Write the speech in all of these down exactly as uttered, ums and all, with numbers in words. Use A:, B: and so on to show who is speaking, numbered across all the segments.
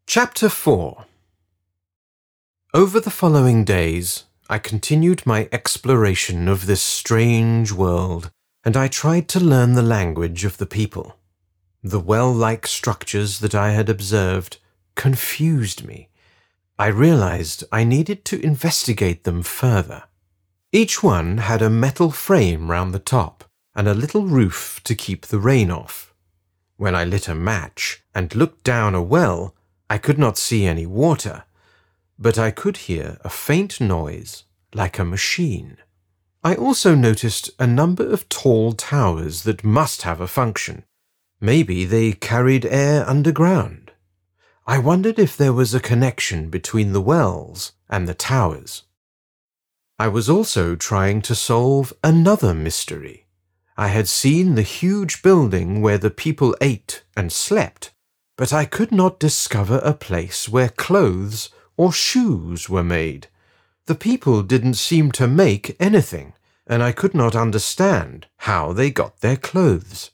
A: Chapter four. Over the following days, I continued my exploration of this strange world, and I tried to learn the language of the people. The well-like structures that I had observed confused me. I realized I needed to investigate them further. Each one had a metal frame round the top and a little roof to keep the rain off. When I lit a match and looked down a well, I could not see any water, but I could hear a faint noise like a machine. I also noticed a number of tall towers that must have a function. Maybe they carried air underground. I wondered if there was a connection between the wells and the towers. I was also trying to solve another mystery. I had seen the huge building where the people ate and slept, but I could not discover a place where clothes or shoes were made. The people didn't seem to make anything, and I could not understand how they got their clothes.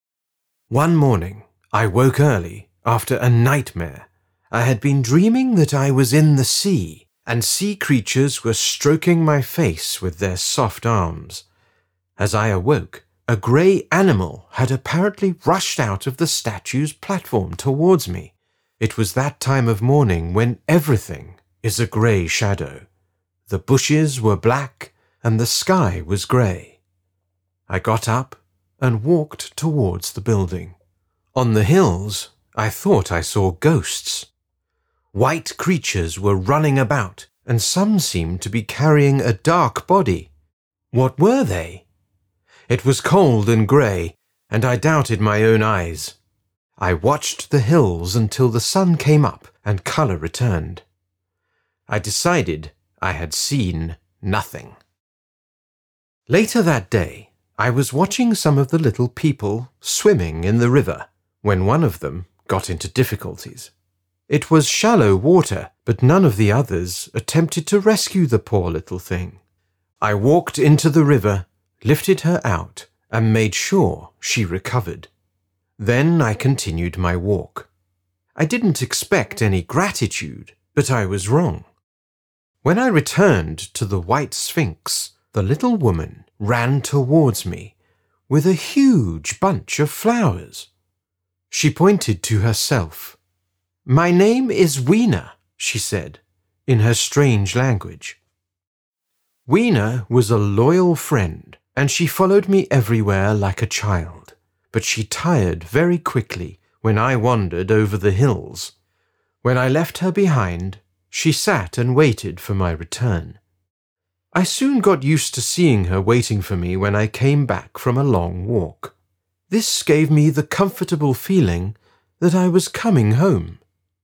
A: One morning, I woke early after a nightmare. I had been dreaming that I was in the sea, and sea creatures were stroking my face with their soft arms. As I awoke, a grey animal had apparently rushed out of the statue's platform towards me. It was that time of morning when everything is a grey shadow. The bushes were black and the sky was grey. I got up and walked towards the building. On the hills, I thought I saw ghosts. White creatures were running about, and some seemed to be carrying a dark body. What were they? It was cold and grey, and I doubted my own eyes. I watched the hills until the sun came up and colour returned. I decided I had seen nothing. Later that day, I was watching some of the little people swimming in the river when one of them got into difficulties. It was shallow water, but none of the others attempted to rescue the poor little thing. I walked into the river, lifted her out, and made sure she recovered. Then I continued my walk. I didn't expect any gratitude, but I was wrong. When I returned to the White Sphinx, the little woman ran towards me with a huge bunch of flowers. She pointed to herself. "My name is Weena," she said, in her strange language. Weena was a loyal friend, and she followed me everywhere like a child, but she tired very quickly when I wandered over the hills. When I left her behind, she sat and waited for my return. I soon got used to seeing her waiting for me when I came back from a long walk. This gave me the comfortable feeling that I was coming home.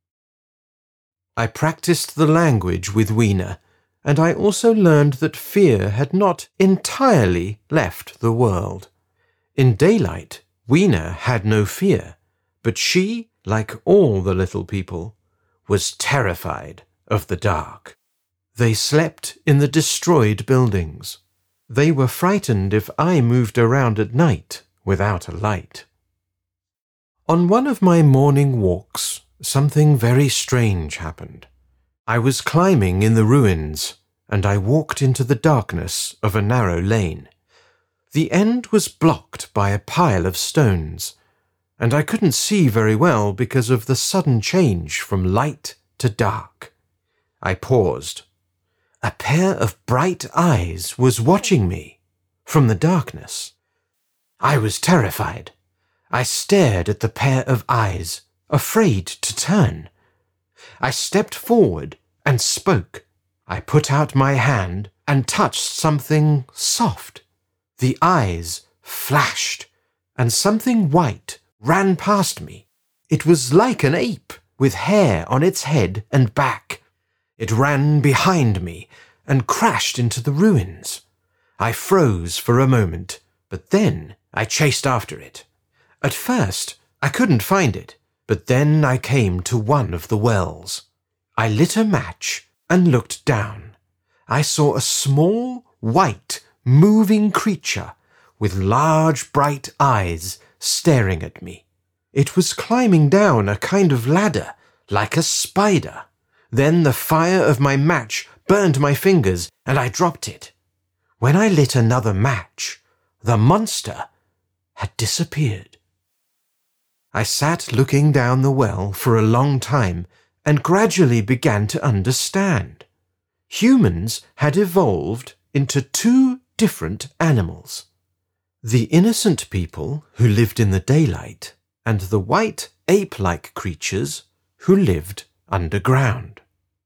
A: I practiced the language with Weena, and I also learned that fear had not entirely left the world. In daylight, Weena had no fear, but she, like all the little people, was terrified of the dark. They slept in the destroyed buildings. They were frightened if I moved around at night without a light. On one of my morning walks, something very strange happened. I was climbing in the ruins, and I walked into the darkness of a narrow lane. The end was blocked by a pile of stones, and I couldn't see very well because of the sudden change from light to dark. I paused. A pair of bright eyes was watching me from the darkness. I was terrified. I stared at the pair of eyes, afraid to turn. I stepped forward and spoke. I put out my hand and touched something soft. The eyes flashed, and something white ran past me. It was like an ape, with hair on its head and back. It ran behind me and crashed into the ruins. I froze for a moment, but then I chased after it. At first, I couldn't find it, but then I came to one of the wells. I lit a match and looked down. I saw a small, white, moving creature with large, bright eyes staring at me. It was climbing down a kind of ladder, like a spider. Then the fire of my match burned my fingers, and I dropped it. When I lit another match, the monster had disappeared. I sat looking down the well for a long time and gradually began to understand. Humans had evolved into two different animals. The innocent people who lived in the daylight and the white ape-like creatures who lived underground.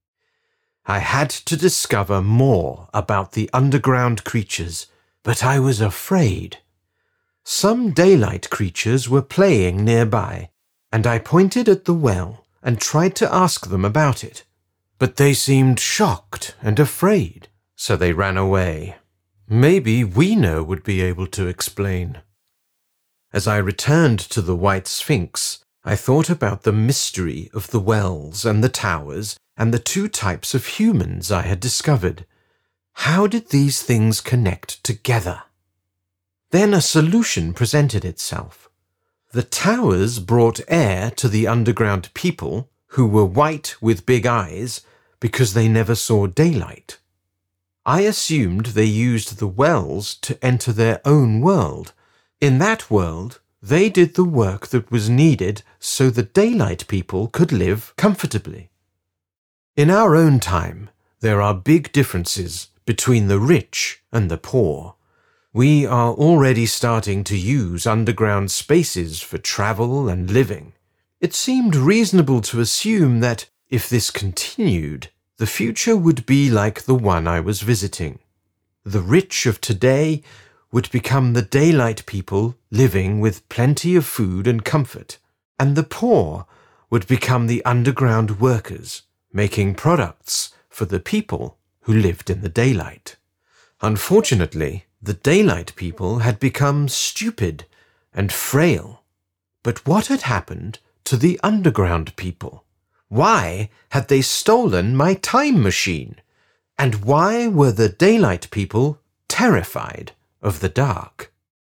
A: I had to discover more about the underground creatures, but I was afraid. Some daylight creatures were playing nearby, and I pointed at the well and tried to ask them about it. But they seemed shocked and afraid, so they ran away. Maybe Weena would be able to explain. As I returned to the White Sphinx, I thought about the mystery of the wells and the towers and the two types of humans I had discovered. How did these things connect together? Then a solution presented itself. The towers brought air to the underground people, who were white with big eyes, because they never saw daylight. I assumed they used the wells to enter their own world. In that world, they did the work that was needed so the daylight people could live comfortably. In our own time, there are big differences between the rich and the poor. We are already starting to use underground spaces for travel and living. It seemed reasonable to assume that, if this continued, the future would be like the one I was visiting. The rich of today would become the daylight people living with plenty of food and comfort, and the poor would become the underground workers, making products for the people who lived in the daylight. Unfortunately, the daylight people had become stupid and frail. But what had happened to the underground people? Why had they stolen my time machine? And why were the daylight people terrified of the dark?